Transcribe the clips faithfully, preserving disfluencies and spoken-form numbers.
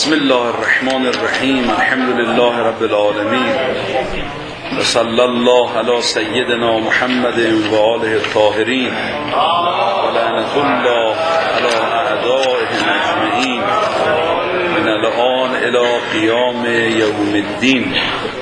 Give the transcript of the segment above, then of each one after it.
بسم الله الرحمن الرحیم. الحمد لله رب العالمین و صلی الله علی سیدنا محمد و آله الطاهرین و لعنت الله علی اعدائهم اجمعین من الآن الی قیام یوم الدین.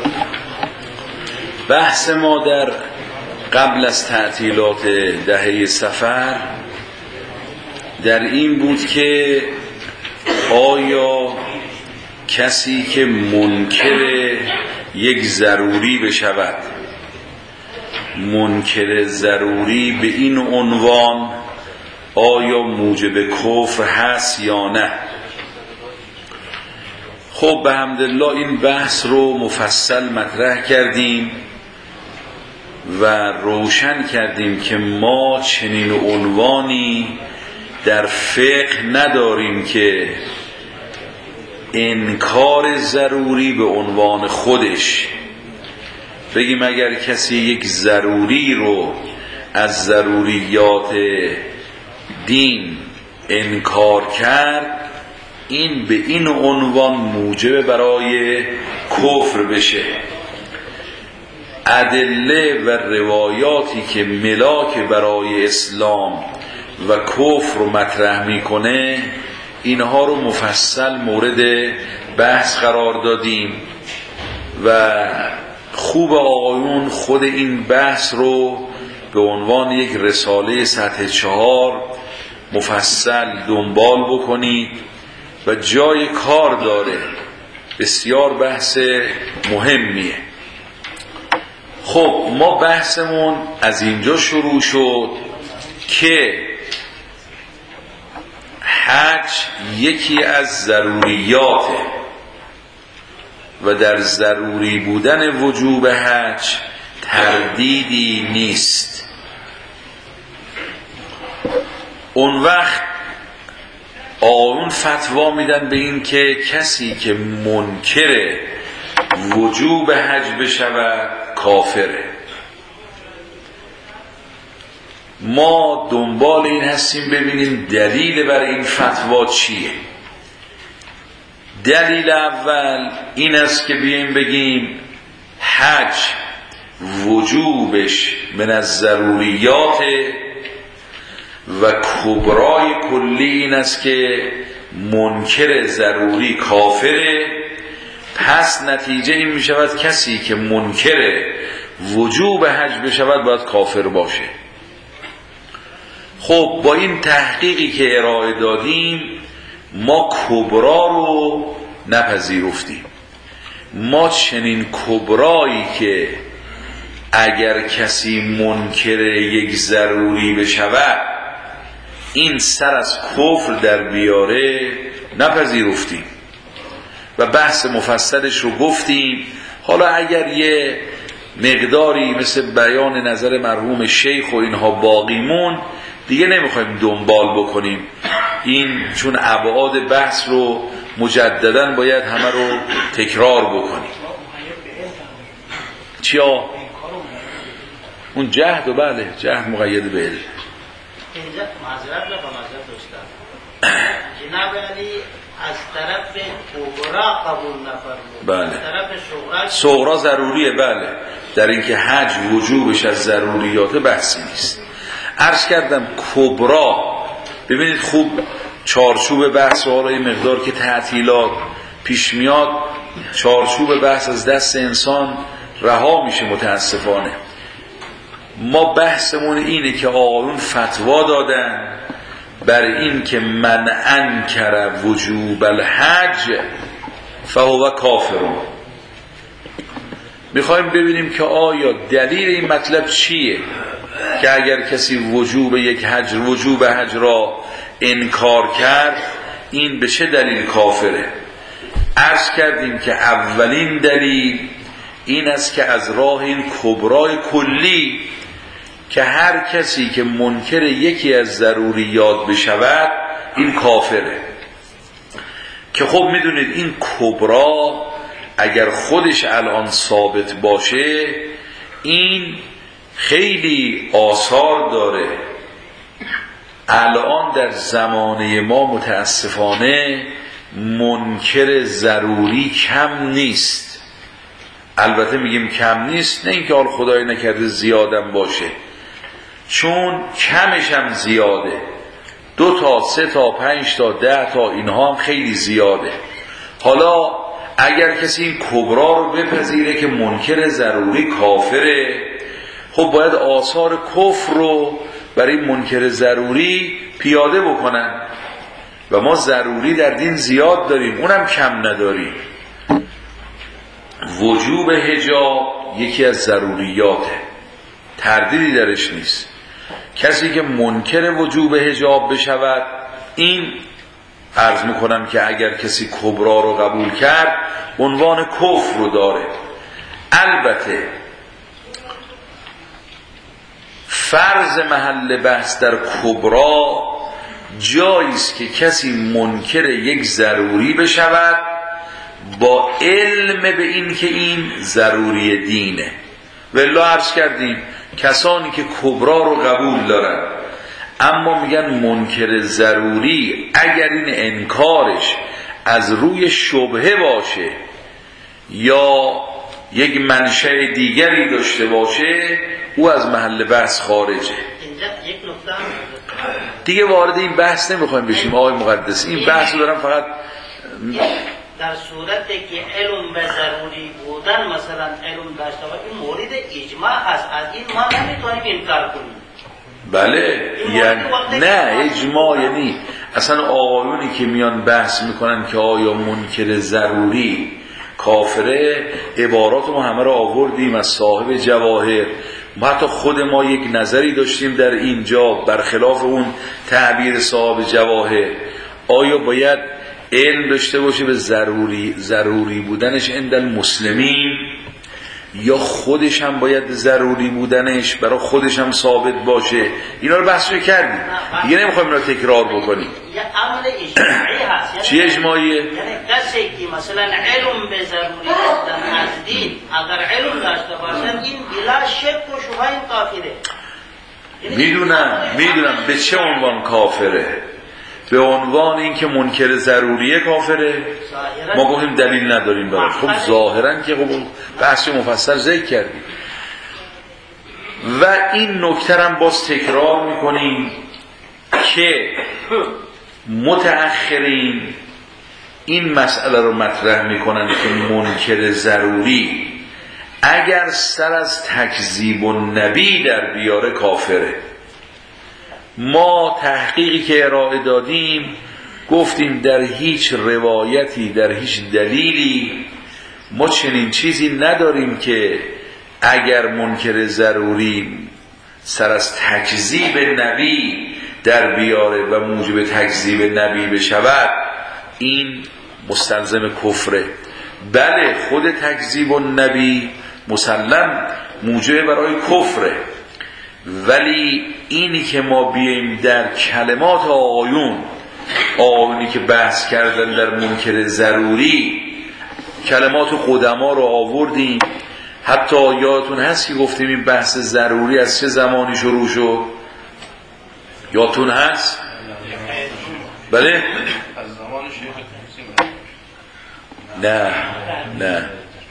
بحث ما در قبل از تعطیلات دهه صفر در این بود که آیا کسی که منکر یک ضروری بشود، منکر ضروری به این عنوان آیا موجب کفر هست یا نه؟ خب به حمدالله این بحث رو مفصل مطرح کردیم و روشن کردیم که ما چنین عنوانی در فقه نداریم که انکار ضروری به عنوان خودش بگیم اگر کسی یک ضروری رو از ضروریات دین انکار کرد این به این عنوان موجب برای کفر بشه. ادله و روایاتی که ملاک برای اسلام و کفر رو مطرح میکنه اینها رو مفصل مورد بحث قرار دادیم و خوب آقایون خود این بحث رو به عنوان یک رساله سطح چهار مفصل دنبال بکنید و جای کار داره، بسیار بحث مهمیه. خب ما بحثمون از اینجا شروع شد که حج یکی از ضروریاته و در ضروری بودن وجوب حج تردیدی نیست. اون وقت آقایون فتوا میدن به این که کسی که منکر وجوب حج بشود کافره. ما دنبال این هستیم ببینیم دلیل بر این فتوا چیه. دلیل اول این است که بیایم بگیم حج وجوبش من از ضروریات و کبرای کلی این است که منکر ضروری کافره، پس نتیجه این می شود کسی که منکر وجوب حج بشود باید کافر باشه. خب با این تحقیقی که ارائه دادیم ما کبرا رو نپذیرفتیم. ما چنین کبرایی که اگر کسی منکر یک ضروری بشود این سر از کفر در بیاره نپذیرفتیم و بحث مفصلش رو گفتیم. حالا اگر یه مقداری مثل بیان نظر مرحوم شیخ و اینها باقی مون دیگه نمیخوایم دنبال بکنیم این، چون ابعاد بحث رو مجددا باید همه رو تکرار بکنیم. چیا؟ اون جهد و بله جهد مقید به علم. اینجا معذرت بخوام معذرت داشتم جناب علی از طرف کبرا قبول نفرمود، بله. از طرف صغرا صغرا ضروریه. بله در اینکه حج وجوبش از ضروریات بحثی نیست. عرض کردم کبرا، ببینید خوب چارچوب بحث و حالا این مقدار که تعطیلات پیش میاد چارچوب بحث از دست انسان رها میشه متاسفانه. ما بحثمون اینه که آقایون فتوا دادن بر این که من انکر وجوب الحج فهو کافرون. میخوایم ببینیم که آیا دلیل این مطلب چیه که اگر کسی وجوب یک حج وجوب حج را انکار کرد این به چه دلیل کافره. عرض کردیم که اولین دلیل این است که از راه این کبرای کلی که هر کسی که منکر یکی از ضروریات بشود این کافره، که خب میدونید این کبرا اگر خودش الان ثابت باشه این خیلی آثار داره. الان در زمانه ما متاسفانه منکر ضروری کم نیست. البته میگیم کم نیست، نه اینکه حال خدای نکرده زیادم باشه، چون کمش هم زیاده، دو تا سه تا پنج تا ده تا اینها هم خیلی زیاده. حالا اگر کسی این کبرا رو بپذیره که منکر ضروری کافره، خب باید آثار کفر رو برای منکر ضروری پیاده بکنن و ما ضروری در دین زیاد داریم، اونم کم نداریم. وجوب حجاب یکی از ضروریاته، تردیدی درش نیست. کسی که منکر وجوب حجاب بشود، این عرض میکنم که اگر کسی کبرا رو قبول کرد عنوان کفر رو داره. البته فرض محل بحث در کبرا جاییست که کسی منکر یک ضروری بشود با علم به این که این ضروری دینه. والله عرض کردیم کسانی که کبرا رو قبول دارن اما میگن منکر ضروری، اگر این انکارش از روی شبهه باشه یا یک منشأ دیگری داشته باشه، او از محل بحث خارجه. اینجا یک نکته دیگه وارد این بحث نمیخوایم بشیم آقای مقدس، این بحث رو دارم فقط در صورتی که علم به ضروری بودن مثلا علم داشته باشه، این مورد اجماع هست، از این ما نمیتونیم انکار کنیم. بله یعنی نه اجماع، یعنی اصلا آقایونی که میان بحث میکنن که آیا منکر ضروری کافره، عبارات ما همه رو آوردیم از صاحب جواهر، ما حتی خود ما یک نظری داشتیم در اینجا برخلاف اون تعبیر صاحب جواهر. آیا باید علم داشته باشه به ضروری ضروری بودنش عند المسلمین، یا خودش هم باید ضروری بودنش برای خودش هم ثابت باشه؟ اینا رو بحث کردیم دیگه، نمیخوایم اینا تکرار بکنیم. یه عمل اجماعی هست. چی اجماعیه؟ یعنی کسی که مثلا علم به ضروری بودن از دین اگر علم داشته باشن، این بلا شک و شبهه این کافره. میدونم میدونم به چه عنوان کافره؟ به عنوان این که منکر ضروریه کافره. ما گفتیم دلیل نداریم براش. خب ظاهرا که خب بحث مفصل ذکر کردیم و این نکته هم باز تکرار میکنیم که متأخرین این مسئله رو مطرح میکنن که منکر ضروری اگر سر از تکذیب النبی در بیاره کافره. ما تحقیقی که ارائه دادیم گفتیم در هیچ روایتی، در هیچ دلیلی ما چنین چیزی نداریم که اگر منکر ضروری سر از تکذیب نبی در بیاره و موجب تکذیب نبی بشود این مستلزم کفره. بله خود تکذیب النبی مسلم موجب برای کفره، ولی اینی که ما بیاییم در کلمات آقایون آقایونی که بحث کردن در منکر ضروری کلمات قدما رو آوردیم. حتی یادتون هست که گفتیم این بحث ضروری از چه زمانی شروع شد؟ یادتون هست؟ بله؟ از زمان شیخ نه نه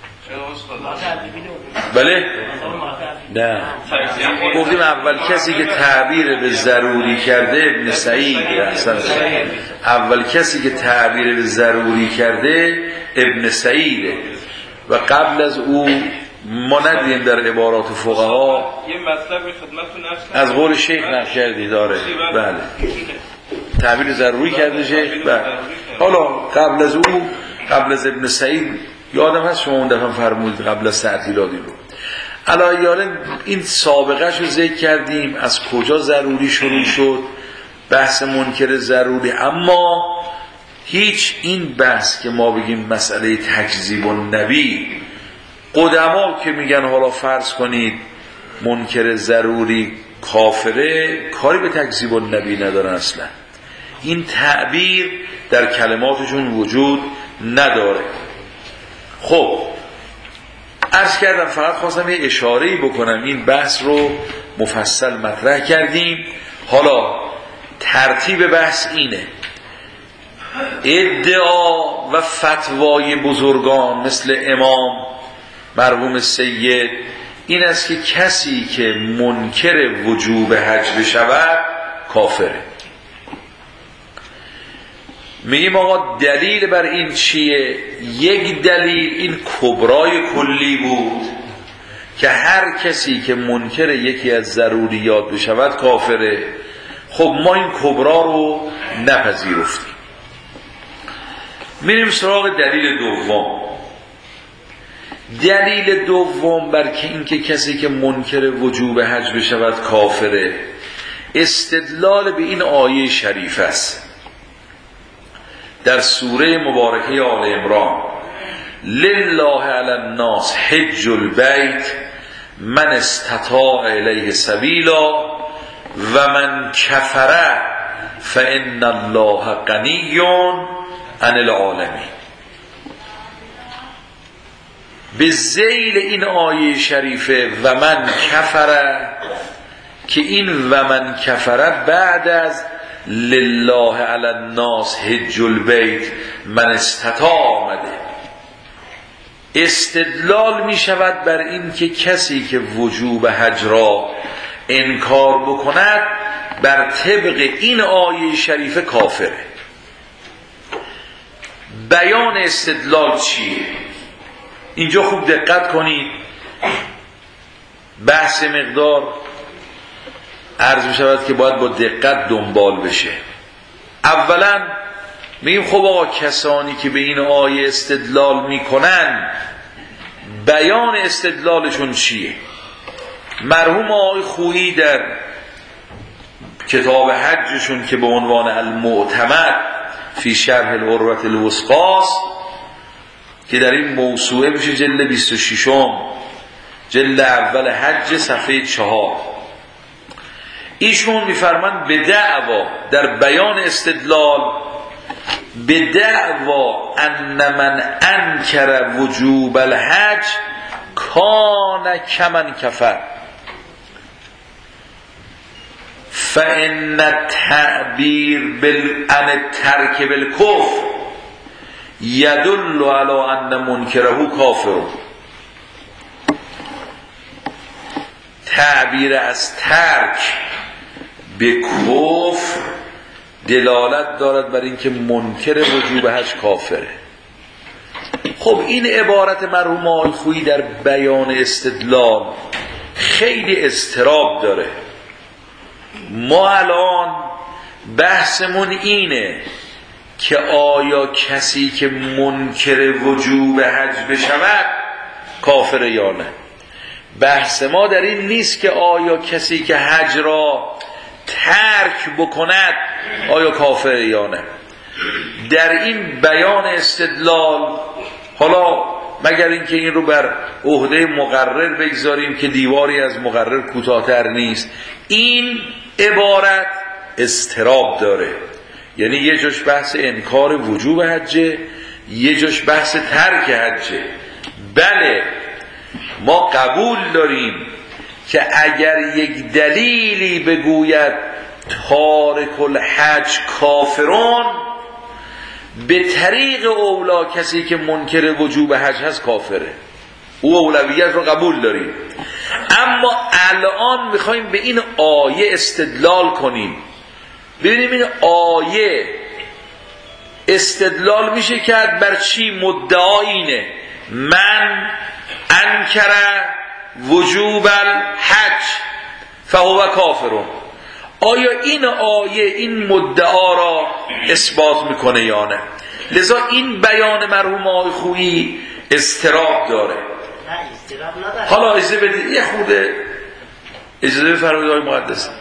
بله؟ نه گفتیم اول کسی که تعبیر به ضروری کرده ابن سعید، اول کسی که تعبیر به ضروری کرده ابن سعیده و قبل از او ما ندیدیم در عبارات فقها. یه مطلبی خدمتتون عرض کنم از قول شیخ نقل کردی داره. بله تعبیر ضروری کرده شیخ. بله حالا قبل از او، قبل از ابن سعید یادم هست شما اون دفعه فرمودید قبل از تعطیلاتی رو. علایه این سابقه‌شو ذکر کردیم از کجا ضروری شروع شد بحث منکر ضروری. اما هیچ این بحث که ما بگیم مسئله تکذیب النبی، قدما که میگن حالا فرض کنید منکر ضروری کافره، کاری به تکذیب النبی ندارن اصلا. این تعبیر در کلماتشون وجود نداره. خب عرض کردم فقط خواستم یه اشاره‌ای بکنم، این بحث رو مفصل مطرح کردیم. حالا ترتیب بحث اینه: ادعا و فتوای بزرگان مثل امام مرحوم سید این است که کسی که منکر وجوب حج بشود کافره. میگیم آقا دلیل بر این چیه؟ یک دلیل این کبرای کلی بود که هر کسی که منکر یکی از ضروریات بشود کافره. خب ما این کبرا رو نپذیرفتیم. میریم سراغ دلیل دوم. دلیل دوم بر که این که کسی که منکر وجوب حج بشود کافره استدلال به این آیه شریف است در سوره مبارکه آل عمران: لله علی الناس حج البیت من استطاع الیه سبیلا و من کفر فان الله غنی عن العالمین. به ذیل این آیه شریفه و من کفر که این و من کفر بعد از لله علی الناس حج البیت من استطاع آمده، استدلال می شود بر این که کسی که وجوب حج را انکار بکند بر طبق این آیه شریفه کافره. بیان استدلال چیه؟ اینجا خوب دقت کنید. بحث مقدار عرض می شود که باید با دقت دنبال بشه. اولا میگیم خب آقا کسانی که به این آیه استدلال میکنن بیان استدلالشون چیه؟ مرحوم آقای خویی در کتاب حجشون که به عنوان المعتمد فی شرح العروة الوثقی که در این موسوعه میشه جلد بیست و ششم جلد اول حج صفحه چهار، ایشون میفرمند به دعوا در بیان استدلال به دعوا ان من انکر وجوب الحج کان کمن کفر فان التعبیر بالان ترک بالکفر یدل علی ان منکره کافر. تعبیر از ترک به کفر دلالت دارد بر اینکه منکر وجوب حج کافره. خب این عبارت مرحوم آقای خویی در بیان استدلال خیلی اضطراب داره. ما الان بحثمون اینه که آیا کسی که منکر وجوب حج بشود کافره یا نه. بحث ما در این نیست که آیا کسی که حج را ترک بکند آیا کافره یا نه. در این بیان استدلال حالا مگر اینکه این رو بر عهده مقرر بگذاریم که دیواری از مقرر کوتاه‌تر نیست، این عبارت اضطراب داره. یعنی یه جاش بحث انکار وجوب حجه، یه جاش بحث ترک حجه. بله ما قبول داریم که اگر یک دلیلی بگوید تارک الحج کافرون، به طریق اولا کسی که منکر وجوب حج هست کافره، او اولویت رو قبول داریم. اما الان میخوایم به این آیه استدلال کنیم، ببینیم این آیه استدلال میشه کرد بر چی؟ مدعا اینه من انکر وجوب الحج فهو کافرون. آیا این آیه این مدعا را اثبات میکنه یا نه؟ لذا این بیان مرحوم آقای خویی اضطراب داره. حالا اجازه بدید یه خورده اجازه بفرمایید آقای مقدس.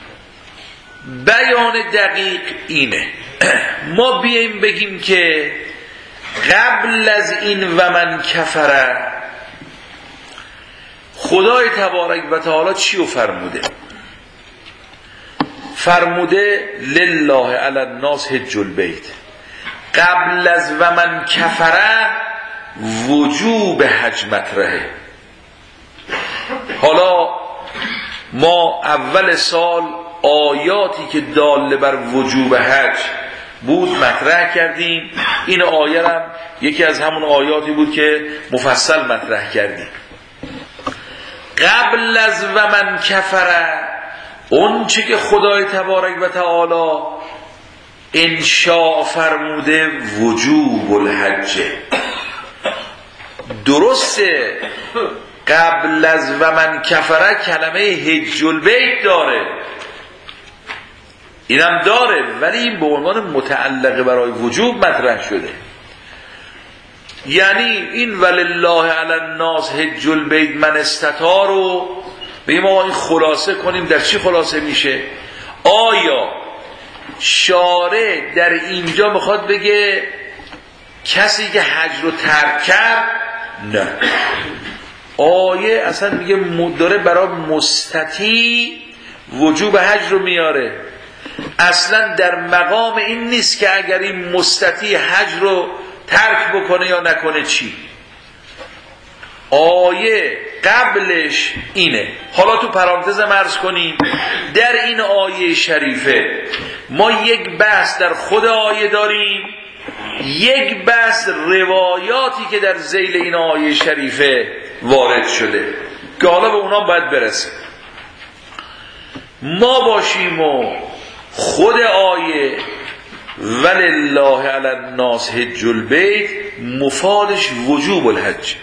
بیان دقیق اینه ما بیاییم بگیم که قبل از این و من کفره خدای تبارک و تعالی چی رو فرموده؟ فرموده لله علی الناس حج البیت. قبل از و من کفره وجوب حج مطرحه. حالا ما اول سال آیاتی که داله بر وجوب حج بود مطرح کردیم. این آیه هم یکی از همون آیاتی بود که مفصل مطرح کردیم. قبل از و من کفر، اون چه که خدای تبارک و تعالی انشاء فرموده وجوب الحج. درسته قبل از و من کفر کلمه حج البیت داره، اینم داره، ولی این به عنوان متعلقه برای وجوب مطرح شده. یعنی این ولله علی الناس حج البیت من استطاع رو به ما این خلاصه کنیم. در چی خلاصه میشه؟ آیا شارع در اینجا میخواد بگه کسی که حج رو ترک کرد؟ نه، آیه اصلا میگه داره برای مستطیع وجوب حج رو میاره. اصلا در مقام این نیست که اگر این مستطیع حج رو ترک بکنه یا نکنه چی. آیه قبلش اینه. حالا تو پرانتز عرض کنیم در این آیه شریفه ما یک بحث در خود آیه داریم، یک بحث روایاتی که در ذیل این آیه شریفه وارد شده که حالا به اونا باید برسیم. ما باشیم و خود آیه ولله علی الناس حج البیت مفادش وجوب الحج.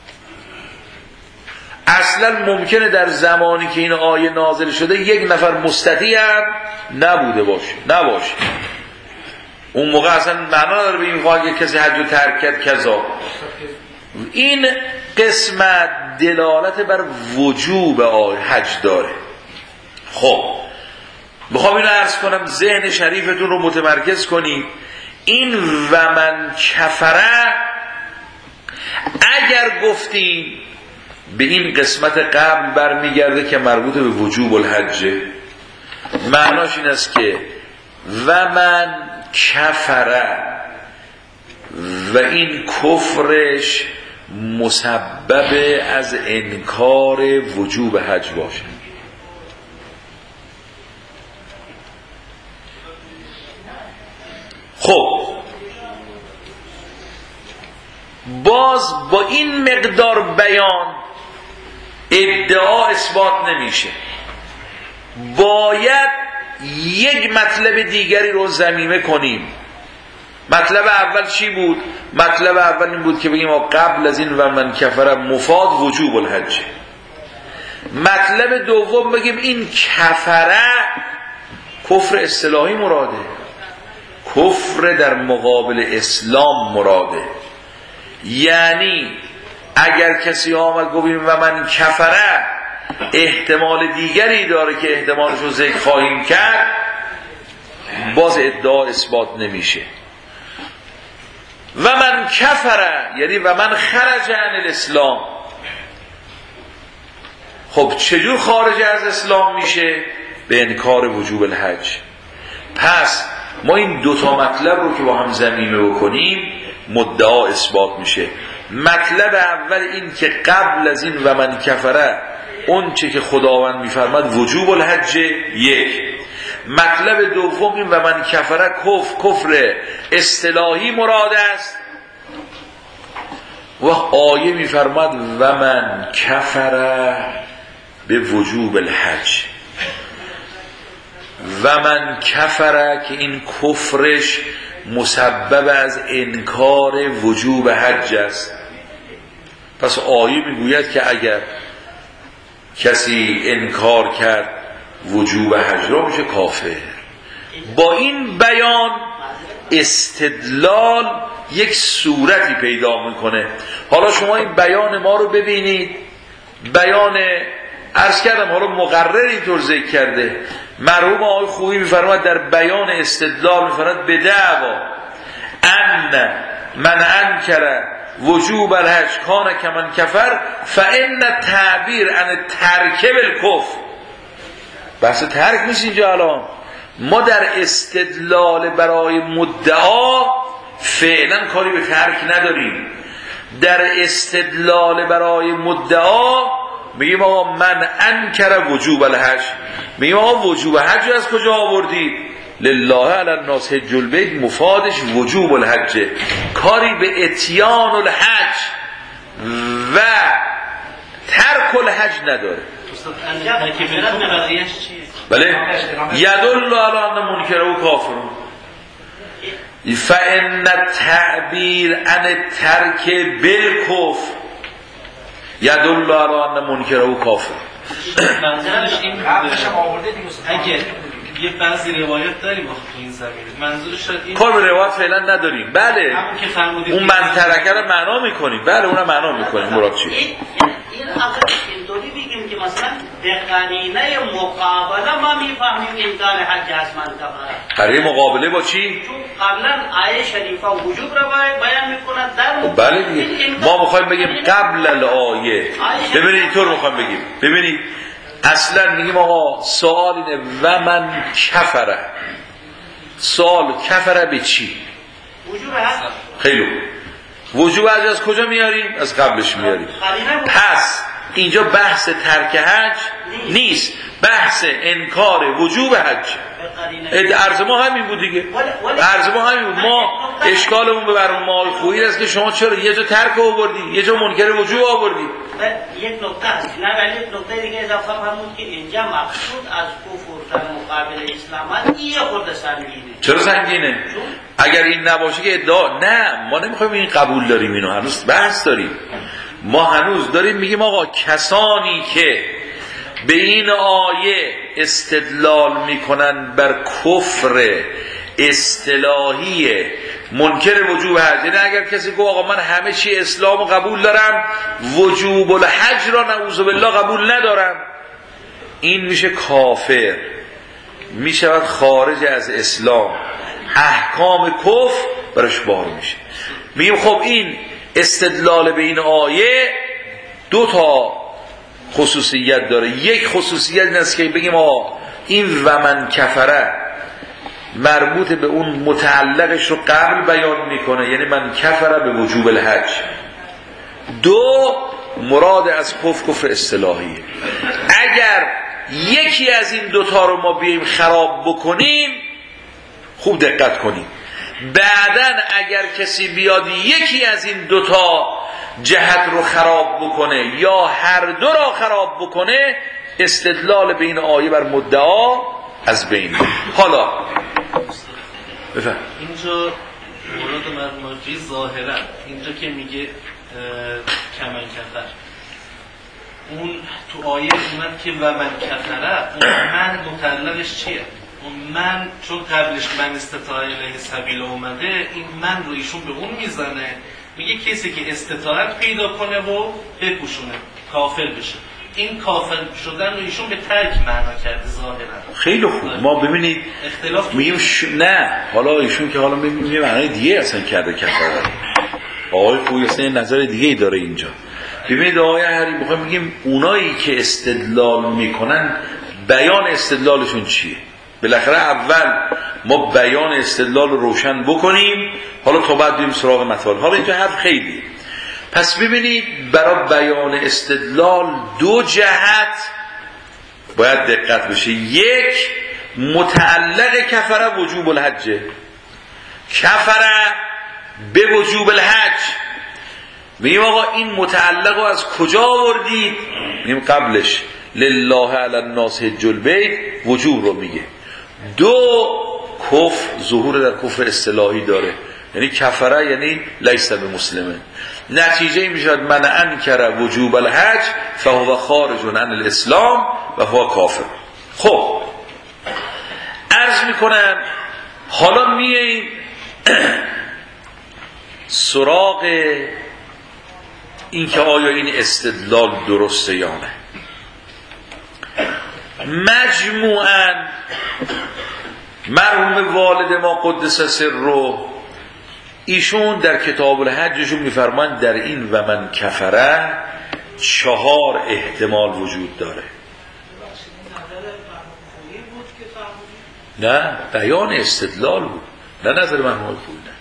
اصلا ممکنه در زمانی که این آیه نازل شده یک نفر مستطیع هم نبوده باشه، نباشه. اون موقع اصلا معنا نداره به این خواهی که کسی حج رو ترک کرد کذا. این قسمت دلالت بر وجوب حج داره. خب بخوام اینو عرض کنم ذهن شریفتون رو متمرکز کنید. این و من کفره اگر گفتیم به این قسمت قبل برمیگرده که مربوط به وجوب الحج، معناش این است که و من کفره و این کفرش مسبب از انکار وجوب حج باشه. خب باز با این مقدار بیان ادعا اثبات نمیشه. باید یک مطلب دیگری رو ضمیمه کنیم. مطلب اول چی بود؟ مطلب اول این بود که بگیم قبل از این و من کفر مفاد وجوب الحج. مطلب دوم بگیم این کفره کفر اصطلاحی مراده، کفر در مقابل اسلام مراده. یعنی اگر کسی آمد گفتیم و من کفره احتمال دیگری داره که احتمالش رو ذکر خواهیم کرد، باز ادعا اثبات نمیشه. و من کفره یعنی و من خرج عن الاسلام. خب چجور خارج از اسلام میشه؟ به انکار وجوب الحج. پس ما این دوتا مطلب رو که با هم ضمیمه بکنیم مدعا اثبات میشه. مطلب اول این که قبل از این و من کفره اون چه که خداوند میفرماد وجوب الحج یک. مطلب دوم این و من کفره کفر کفر اصطلاحی مراد است و آیه میفرماد و من کفره به وجوب الحج. و من کفره که این کفرش مسبب از انکار وجوب حج است. پس آیه میگوید که اگر کسی انکار کرد وجوب حج را میشه کافر. با این بیان استدلال یک صورتی پیدا میکنه. حالا شما این بیان ما رو ببینید. بیان عرض کردم حالا مقرر اینطور ذکر کرده. مرحوم آقای خویی میفرماد در بیان استدلال میفرماد به دعوا ان من انکر وجوب الحج کان کمن کفر فان تعبیر ان ترک بالکفر. بحث ترک نیست اینجا. الان ما در استدلال برای مدعا فعلا کاری به ترک نداریم. در استدلال برای مدعا میگیم آقا من انکر وجوب الحج، میگیم آقا وجوب حج از کجا آوردید؟ لله علی الناس حج البیت مفادش وجوب الحج، کاری به اتیان الحج و ترک الحج نداره. بله یدل علی ان منکر و کافرون فان التعبیر عن ترک بالکفر یدل علی ان منکر و کافر. منظورش این اگه یه بعضی روایت داریم تو این زمینه، منظورش این کار به روایت فعلا نداریم. بله اون من ترکه رو معنا میکنیم، بله اونم معنا میکنیم. مراد چی؟ این اگر اینطوری بگیم که مثلا به قرینه مقابله ما میفهمیم امکان حج از منطقه، قرینه مقابله با چی؟ چون قبلا آیه شریفه وجوب را بیان میکند در بله دیگه ما میخوایم بگیم قبل الآیه. ببینید اینطور میخوایم بگیم، ببینید اصلا میگیم آقا سوال اینه و من کفره، سوال کفره به چی؟ وجوب هست. خیلی وجوب حج از کجا میاریم؟ از قبلش میاریم. پس اینجا بحث ترک حج نیست، بحث انکار وجوب حج. عرض ما همین بود دیگه، عرض ما همین بود. ما اشکالمون به برام مال خویی است که شما چرا یه جا ترک آوردی یه جا منکر وجوب آوردی. یک نکته است، نه ولی یک نکته دیگه اضافه فرمود که اینجا مقصود از کفر در مقابل اسلام این یه خورده سنگینه. چرا سنگینه؟ اگر این نباشه که ادعا نه، ما نمیخوایم این قبول داریم، اینو هنوز بحث داریم. ما هنوز داریم میگیم آقا کسانی که به این آیه استدلال میکنن بر کفر اصطلاحی منکر وجوب حج، یعنی اگر کسی گفت آقا من همه چی اسلام قبول دارم وجوب الحج را نعوذ بالله قبول ندارم، این میشه کافر، میشود خارج از اسلام، احکام کفر برش بار میشه. میگیم خب این استدلال به این آیه دو تا خصوصیت داره. یک خصوصیت این است که بگیم آقا این و من کفره مربوط به اون متعلقش رو قبل بیان میکنه، یعنی من کفره به وجوب الحج. دو مراد از کفر کفر اصطلاحیه. اگر یکی از این دوتا رو ما بیاییم خراب بکنیم، خوب دقت کنیم، بعدن اگر کسی بیاد یکی از این دوتا جهت رو خراب بکنه یا هر دو را خراب بکنه، استدلال به این آیه بر مدعا از بین. حالا بفهم اینجا مراد مرماجی ظاهرا اینجا که میگه کمن کفر، اون تو آیه اومد که و من کفره، اون من متعلقش چیه؟ اون من چون قبلش من استطاعه الیه سبیل اومده، این من رو ایشون به اون میزنه، میگه کسی که استطاعت پیدا کنه و بپوشونه کافر بشه. این کافر شدن رو ایشون به ترک معنا کرده ظاهرا. خیلی خوب. ما ببینید میگیم ش... نه حالا ایشون که حالا میگیم یه معنی دیگه اصلا کرده کفر. آقای خوبی اصلا نظر دیگه ای داره اینجا. ببینید آقای هری میخوایم بگیم اونایی که استدلال میکنن بیان استدلالشون چیه. بالاخره اول ما بیان استدلال رو روشن بکنیم، حالا تا بعد بریم سراغ مطالب. حالا اینجا حرف خیلی. پس ببینید برای بیان استدلال دو جهت باید دقت بشه. یک، متعلق کفره وجوب الحج، کفره به وجوب الحج. میگیم آقا این متعلق رو از کجا آوردید؟ میگیم قبلش لله علی الناس حج البیت وجوب رو میگه. دو، کفر ظهور در کفر اصطلاحی داره، یعنی کفره یعنی لیس به مسلمه. نتیجه میشد من انکر وجوب الحج فهو خارج عن الاسلام و هو کافر. خب عرض میکنم حالا میاییم سراغ این که آیا این استدلال درسته یا نه. مجموعاً مرحوم والد ما قدس سره ایشون در کتاب الحجشون میفرمایند در این و من کفره چهار احتمال وجود داره. نه بیان استدلال بود، نه نظر مرحوم بود. نه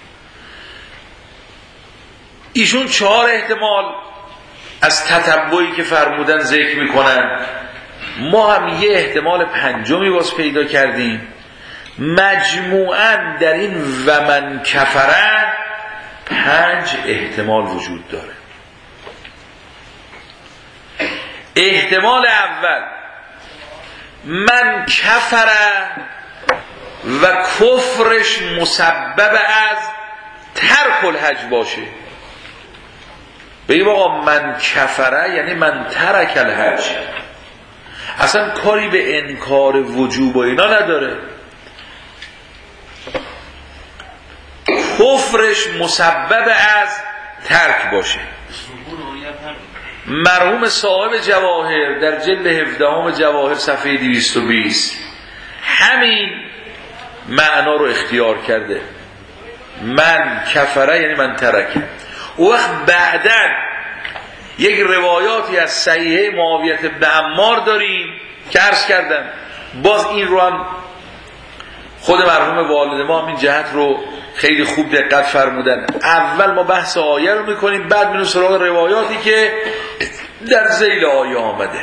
ایشون چهار احتمال از تتبعی که فرمودن ذکر میکنن. ما هم یه احتمال پنجمی باز پیدا کردیم. مجموعاً در این و من کفره پنج احتمال وجود داره. احتمال اول من کفره و کفرش مسبب از ترک الحج باشه. بگیم آقا من کفره یعنی من ترک الحج، اصلا کاری به انکار وجوب و اینا نداره، کفرش مسبب از ترک باشه. مرحوم صاحب جواهر در جلد هفدهم جواهر صفحه دویست و بیست همین معنا رو اختیار کرده، من کفره یعنی من ترکه. او وقت بعداً یک روایاتی از صحیحه معاویه بن عمار داریم که عرض کردم، باز این رو هم خود مرحوم والد ما هم این جهت رو خیلی خوب دقت فرمودن. اول ما بحث آیه رو میکنیم، بعد میریم سراغ روایاتی که در ذیل آیه آمده.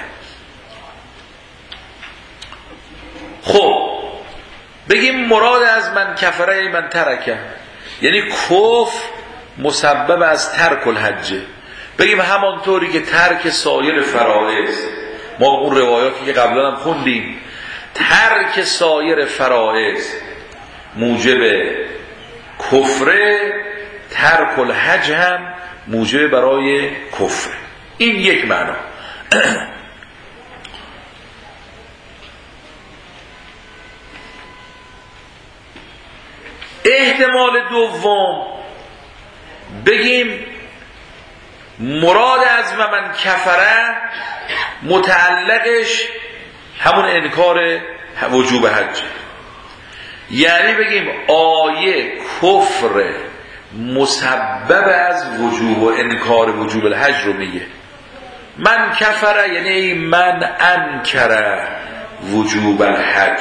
خب بگیم مراد از من کفره یعنی من ترکه، یعنی کفر مسبب از ترک الحجه. بگیم همانطوری که ترک سایر فرائض، ما اون روایاتی که قبلا هم خوندیم، ترک سایر فرائض موجب کفره، ترک الحج هم موجب برای کفر. این یک معنا. احتمال دوم بگیم مراد از و من کفره متعلقش همون انکار وجوب حج، یعنی بگیم آیه کفر مسبب از وجوب و انکار وجوب الحج رو میگه. من کفره یعنی من انکر وجوب الحج.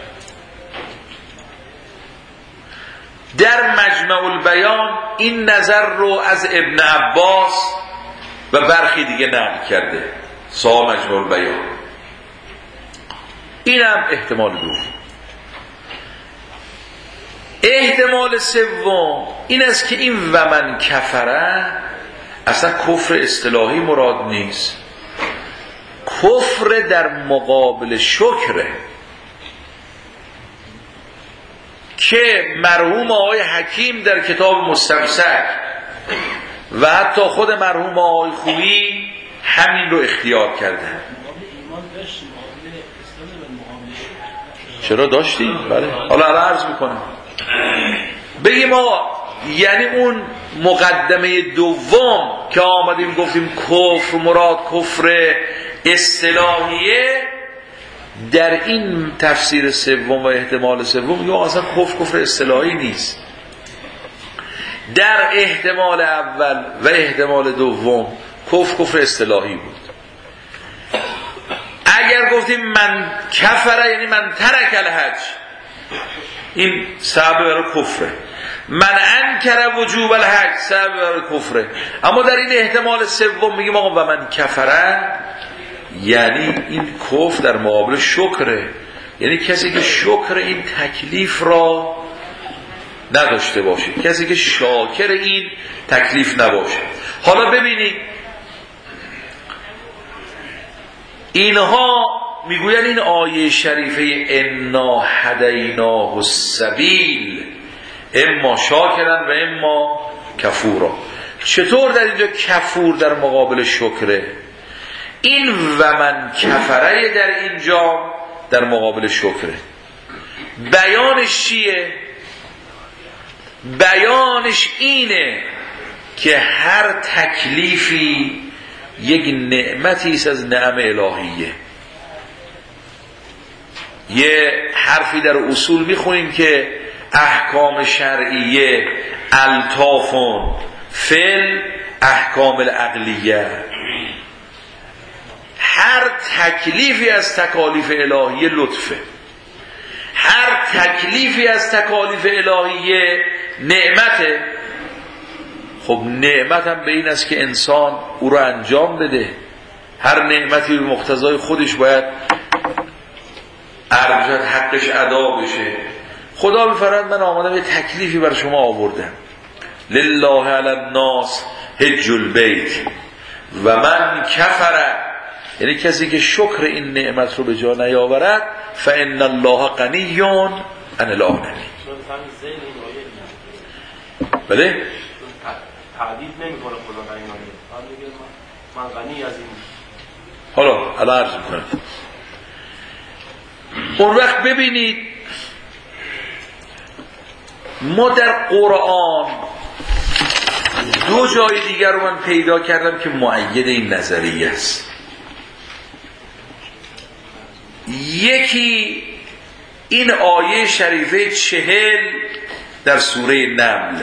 در مجمع البیان این نظر رو از ابن عباس و برخی دیگه نقل کرده، صاحب مجمع البیان. اینم احتمال دوم. احتمال سوم این است که این و من کفره اصلا کفر اصطلاحی مراد نیست، کفر در مقابل شکره که مرحوم آقای حکیم در کتاب مستمسک و حتی خود مرحوم آقای خویی همین رو اختیار کردن. چرا داشتیم؟ بله حالا عرض میکنم. بگیم آقا یعنی اون مقدمه دوم که آمدیم گفتیم کفر مراد کفر اصطلاحیه، در این تفسیر سوم و احتمال سوم یا اصلا کفر کفر اصطلاحی نیست. در احتمال اول و احتمال دوم کفر کفر اصطلاحی بود. اگر گفتیم من کفره یعنی من ترک الحج، این سبب برای کفره. من انکر وجوب الحج سبب برای کفره. اما در این احتمال سوم میگیم آقا و من کفره یعنی این کفر در مقابل شکره، یعنی کسی که شکر این تکلیف را نداشته باشه، کسی که شاکر این تکلیف نباشه. حالا ببینید اینها میگوین این آیه شریفه انا هدیناه السبیل اما شاکرا و اما کفورا، چطور در اینجا کفور در مقابل شکره؟ این و من کفره در اینجا در مقابل شکره. بیانش چیه؟ بیانش اینه که هر تکلیفی یک نعمتی است از نعم الهیه. یه حرفی در اصول میخونیم که احکام شرعیه الطافون فل احکام العقلیه. هر تکلیفی از تکالیف الهیه لطفه، هر تکلیفی از تکالیف الهیه نعمته. خب نعمت هم به این است که انسان او رو انجام بده. هر نعمتی به مقتضای خودش باید ارجت حقش ادا بشه. خدا میفرماید من آمدم یه تکلیفی بر شما آوردم. لله علی الناس حج البیت و من کفر، یعنی کسی که شکر این نعمت رو به جا نیاورد فان الله غنی عن العالمین. بله تعدید نمیکنه خدا غنی عن، من غنی از این. حالا الان عرض میکنم. اون وقت ببینید ما در قرآن دو جای دیگر رو من پیدا کردم که مؤید این نظریه است. یکی این آیه شریفه چهل در سوره نمل،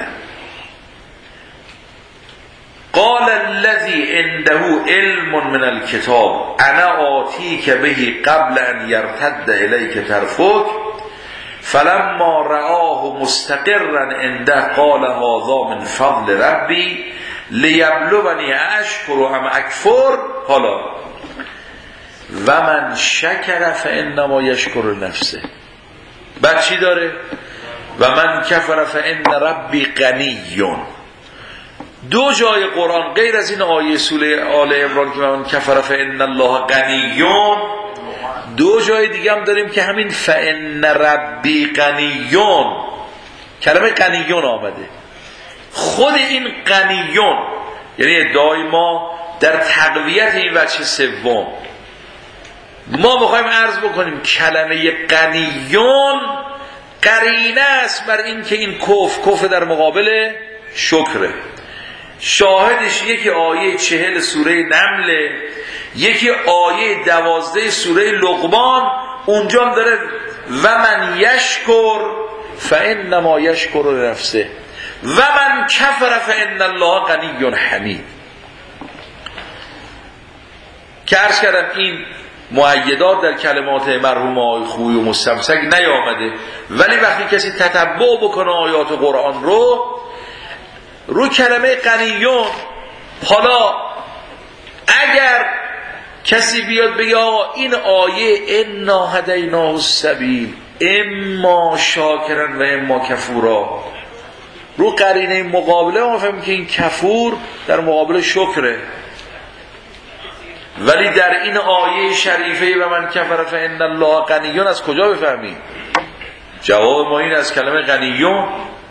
قال الذي عنده علم من الكتاب انا آتيك به قبل ان يرتد اليك طرفك فلما رآه مستقرا عنده قال هذا من فضل ربي ليبلوني اشکر ام اکفر. حالا و من شکر فانما یشکر نفسه. بعد چی داره؟ و من کفر فان ربی غنی. دو جای قرآن غیر از این آیه سوره آل عمران که من کفر فان الله غنی، دو جای دیگه هم داریم که همین فان ربی غنی، کلمه غنی آمده. خود این غنی یعنی ادعای ما در تقویت این وجه سوم، ما میخوایم عرض بکنیم کلمه غنیون قرینه است بر این که این کفر کفر در مقابل شکره. شاهدش یکی آیه چهل سوره نمله، یکی آیه دوازده سوره لقمان. اونجا هم داره و من یشکر فانما یشکر نفسه و من کفر فان الله غنی حمید. که عرض کردم این مؤیدات در کلمات مرحوم آقای خویی و مستمسک نیامده، ولی وقتی کسی تتبع بکنه آیات قرآن رو رو کلمه غنیون، حالا اگر کسی بیاد بگه آقا این آیه انا هدیناه السبیل اما شاکرا و اما کفورا، رو قرینه مقابله ما فهمیم که این کفور در مقابل شکره. ولی در این آیه شریفه و من کفر فان الله غنیون از کجا بفهمیم؟ جواب ما این از کلمه غنیون.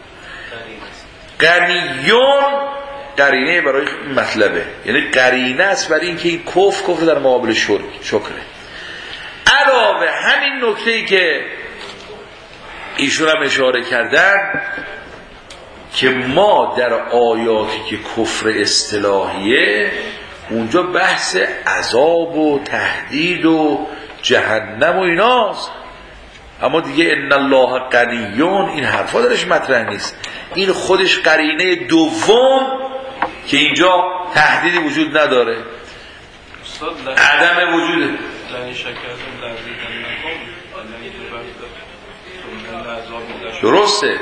غنیون قرینه برای مطلبه، یعنی قرینه است برای اینکه این کفر کفر در مقابل شکره. علاوه همین نکته‌ای که ایشون هم اشاره کردن که ما در آیاتی که کفر اصطلاحیه اونجا بحث عذاب و تهدید و جهنم و ایناست، اما دیگه ان الله غنیون این حرفا درش مطرح نیست. این خودش قرینه دوم که اینجا تهدیدی وجود نداره، عدم وجود. درسته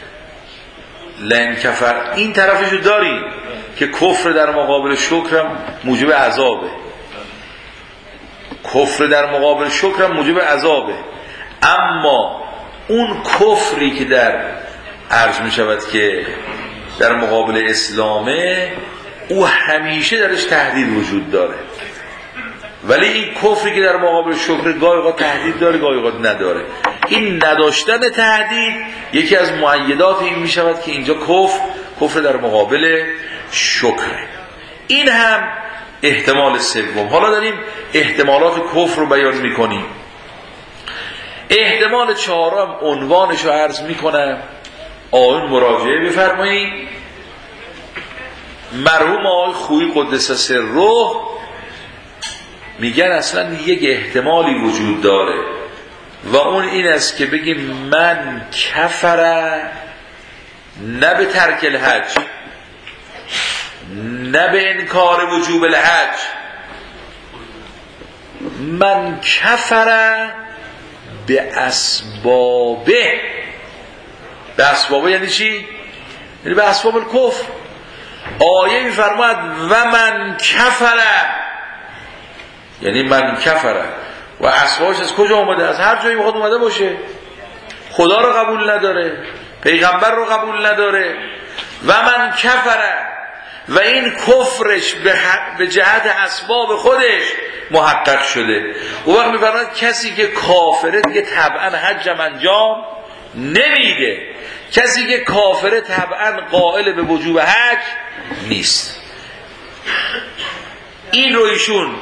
لن کفر این طرفشو داری که کفر در مقابل شکرم موجب عذابه، کفر در مقابل شکرم موجب عذابه. اما اون کفری که در عرض می شود که در مقابل اسلامه، او همیشه درش تهدید وجود داره، ولی این کفری که در مقابل شکر گاهی اوقات تهدید داره گاهی اوقات نداره. این نداشتن تهدید یکی از مؤیدات این می شود که اینجا کفر کفر در مقابل شکره. این هم احتمال سوم. حالا داریم احتمالات کفر رو بیان می کنیم. احتمال چهارم عنوانش رو عرض می کنم، آن مراجعه بفرمایید. مرحوم آقای خویی قدس سره میگن اصلا یک احتمالی وجود داره و اون این است که بگیم من کفر نه به ترک الحج، نه به انکار وجوب الحج، من کفر به اسبابه. به اسبابه یعنی چی؟ یعنی به اسباب الکفر. آیه میفرماید و من کفر، یعنی من کفر و اسبابش از کجا اومده؟ از هر جایی بخواد اومده باشه. خدا رو قبول نداره، پیغمبر رو قبول نداره. و من کفره، و این کفرش به جهت اسباب خودش محقق شده. او وقت میفرماید کسی که کافره دیگه طبعا حجم انجام نمیده، کسی که کافره طبعا قائل به وجوب حج نیست. این رو ایشون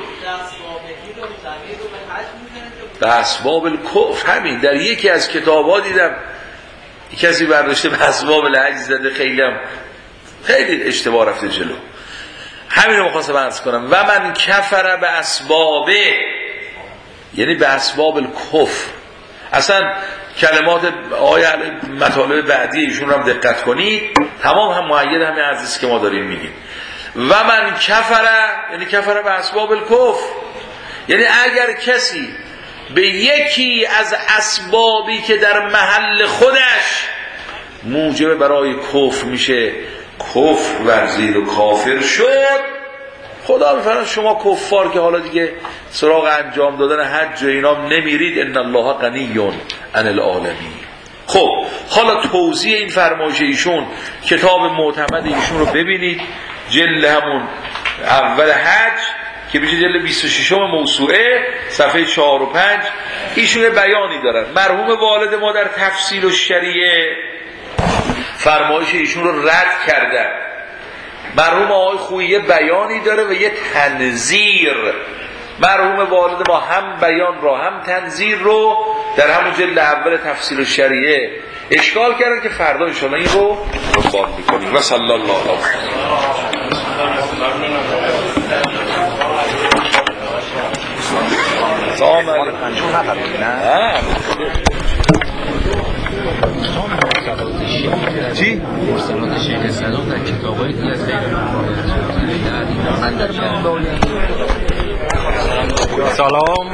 به اسباب الکفر، همین در یکی از کتاب‌ها دیدم کسی برداشته به اسباب الحج زده، خیلی هم خیلی اشتباه رفته جلو. همین رو مخواستم عرض کنم. و من کفر به اسبابه، یعنی به اسباب الکفر. اصلا کلمات آیه مطالب بعدی ایشون رو هم دقت کنید، تمام هم مؤید همین عرضی که ما داریم میگیم. و من کفر یعنی کفر به اسباب الکفر، یعنی اگر کسی به یکی از اسبابی که در محل خودش موجب برای کفر میشه کفر ورزید و کافر شد، خدا میفرماید شما کفار که حالا دیگه سراغ انجام دادن حج و اینا نمیرید، ان الله غنی عن العالمین. خب حالا توضیح این فرمایش ایشون، کتاب معتمد ایشون رو ببینید، جلد همون اول حج که میشه جلد بیست و شش موسوعه صفحه چهار و پنج، ایشون بیانی دارن. مرحوم والد ما در تفصیل الشریعه فرمایش ایشون رو رد کردن. مرحوم آقای خویی بیانی داره و یه تنظیر. مرحوم والد ما هم بیان را هم تنظیر رو در همون جلد اول تفصیل الشریعه اشکال کردن که فردا انشاءالله این رو رفاق میکنیم. و صلی الله علیه و سلام چی؟ مرسلات شیخ صدوق در کتاب‌های دیگه از غیر من در من سلام